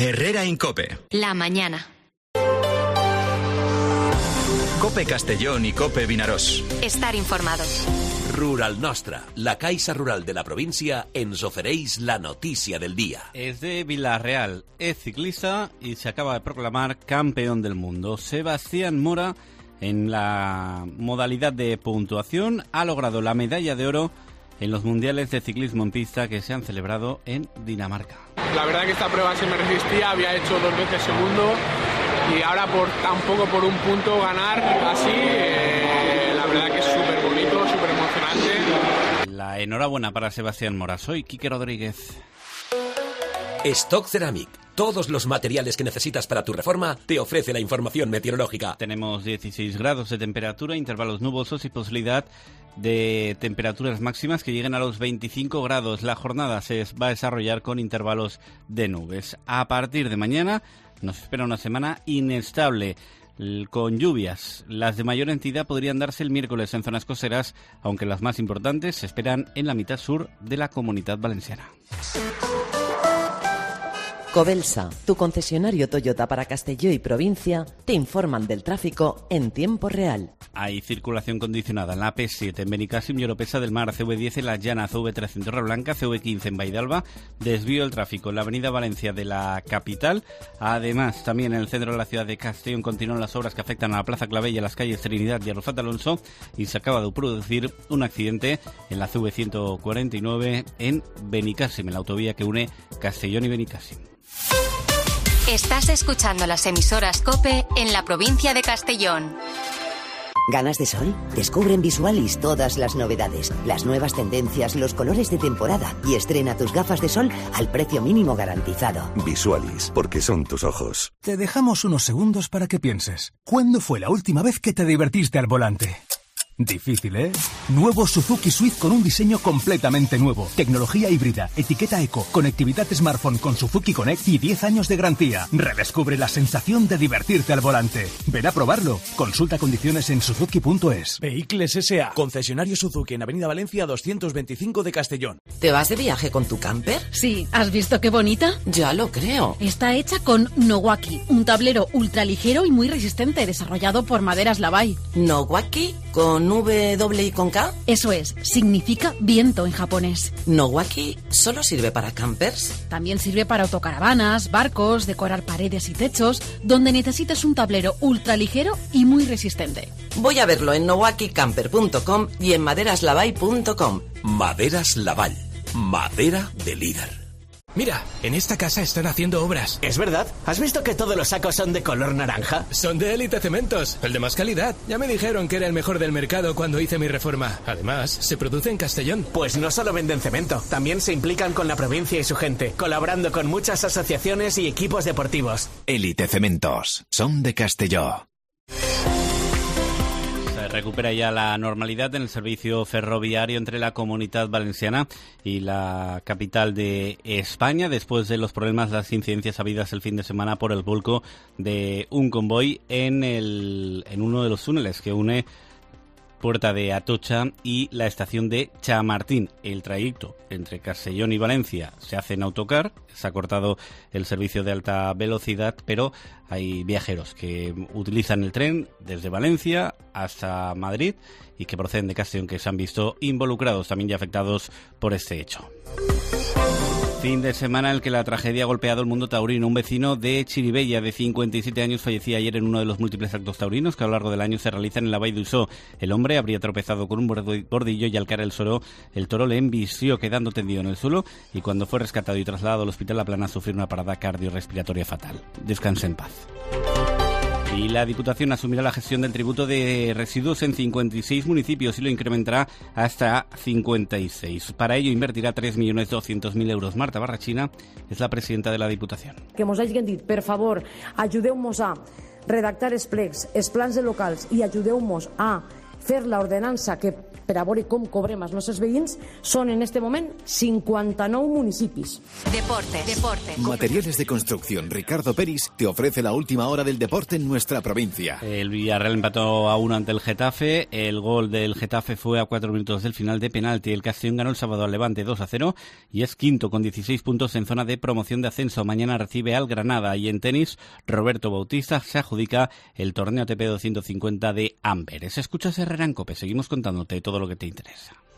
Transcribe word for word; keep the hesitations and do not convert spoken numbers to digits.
Herrera Incope. La mañana. Cope Castellón y Cope Vinaròs. Estar informados. Rural Nostra, la caixa rural de la provincia, ens ofereix la noticia del día. Es de Villarreal, es ciclista y se acaba de proclamar campeón del mundo. Sebastián Mora, en la modalidad de puntuación, ha logrado la medalla de oro en los mundiales de ciclismo en pista que se han celebrado en Dinamarca. La verdad que esta prueba se me resistía, había hecho dos veces segundo y ahora por tan poco por un punto ganar así, eh, la verdad que es súper bonito, súper emocionante. La enhorabuena para Sebastián Mora. Soy Quique Rodríguez. Stock Ceramic. Todos los materiales que necesitas para tu reforma te ofrece la información meteorológica. Tenemos dieciséis grados de temperatura, intervalos nubosos y posibilidad de temperaturas máximas que lleguen a los veinticinco grados. La jornada se va a desarrollar con intervalos de nubes. A partir de mañana nos espera una semana inestable, con lluvias. Las de mayor entidad podrían darse el miércoles en zonas costeras, aunque las más importantes se esperan en la mitad sur de la Comunidad Valenciana. Covelsa, tu concesionario Toyota para Castelló y provincia, te informan del tráfico en tiempo real. Hay circulación condicionada en la A P siete en Benicàssim y Oropesa del Mar, C V diez en La Llana, C V trece en Torreblanca, C V quince en Vaidalba, desvío del tráfico en la avenida Valencia de la capital. Además, también en el centro de la ciudad de Castellón continúan las obras que afectan a la Plaza Clavell, a las calles Trinidad y Arrufat Alonso, y se acaba de producir un accidente en la C V ciento cuarenta y nueve en Benicàssim, en la autovía que une Castellón y Benicàssim. Estás escuchando las emisoras COPE en la provincia de Castellón. ¿Ganas de sol? Descubre en Visualis todas las novedades, las nuevas tendencias, los colores de temporada y estrena tus gafas de sol al precio mínimo garantizado. Visualis, porque son tus ojos. Te dejamos unos segundos para que pienses. ¿Cuándo fue la última vez que te divertiste al volante? Difícil, ¿eh? Nuevo Suzuki Swift con un diseño completamente nuevo. Tecnología híbrida, etiqueta eco, conectividad smartphone con Suzuki Connect y diez años de garantía. Redescubre la sensación de divertirte al volante. Ven a probarlo. Consulta condiciones en suzuki punto es. Vehicles S A. Concesionario Suzuki en Avenida Valencia doscientos veinticinco de Castellón. ¿Te vas de viaje con tu camper? Sí. ¿Has visto qué bonita? Ya lo creo. Está hecha con Nowaki, un tablero ultraligero y muy resistente desarrollado por Maderas Lavai. ¿Nowaki? ¿Con V doble y con K? Eso es, significa viento en japonés. ¿Nowaki solo sirve para campers? También sirve para autocaravanas, barcos, decorar paredes y techos, donde necesites un tablero ultraligero y muy resistente. Voy a verlo en nowaki camper punto com y en maderas lavai punto com. Maderas Lavall, madera de líder. Mira, en esta casa están haciendo obras. ¿Es verdad? ¿Has visto que todos los sacos son de color naranja? Son de Élite Cementos, el de más calidad. Ya me dijeron que era el mejor del mercado cuando hice mi reforma. Además, se produce en Castellón. Pues no solo venden cemento, también se implican con la provincia y su gente, colaborando con muchas asociaciones y equipos deportivos. Élite Cementos, son de Castelló. Recupera ya la normalidad en el servicio ferroviario entre la Comunidad Valenciana y la capital de España, después de los problemas, las incidencias habidas el fin de semana por el volco de un convoy en, el, en uno de los túneles que une Puerta de Atocha y la estación de Chamartín. El trayecto entre Castellón y Valencia se hace en autocar, se ha cortado el servicio de alta velocidad, pero hay viajeros que utilizan el tren desde Valencia hasta Madrid y que proceden de Castellón, que se han visto involucrados, también ya afectados por este hecho. Fin de semana en el que la tragedia ha golpeado el mundo taurino. Un vecino de Chirivella de cincuenta y siete años fallecía ayer en uno de los múltiples actos taurinos que a lo largo del año se realizan en la Vall d'Uixó. El hombre habría tropezado con un bordillo y al caer el suelo, el toro le embistió quedando tendido en el suelo y cuando fue rescatado y trasladado al hospital La Plana sufrió una parada cardiorrespiratoria fatal. Descanse en paz. Y la Diputación asumirá la gestión del tributo de residuos en cincuenta y seis municipios y lo incrementará hasta cincuenta y seis. Para ello invertirà tres milions doscientos mil euros. Marta Barrachina és la presidenta de la Diputació. Que mos hagin dit, per favor, ajudeu-nos a redactar els plecs, els plans de locals i ajudeu-nos a fer l'ordenança que per a veure com cobrem els nostres veïns, són en este moment cinquanta-nou municipis. Deporte, deporte. Materiales de construcción Ricardo Peris te ofrece la última hora del deporte en nuestra provincia. El Villarreal empató a uno ante el Getafe. El gol del Getafe fue a cuatro minutos del final de penalti. El Castellón ganó el sábado al Levante dos a cero y es quinto con dieciséis puntos en zona de promoción de ascenso. Mañana recibe al Granada. Y en tenis, Roberto Bautista se adjudica el torneo A T P doscientos cincuenta de Amberes. Escuchas Herrera en COPE. Seguimos contándote todo lo que te interesa.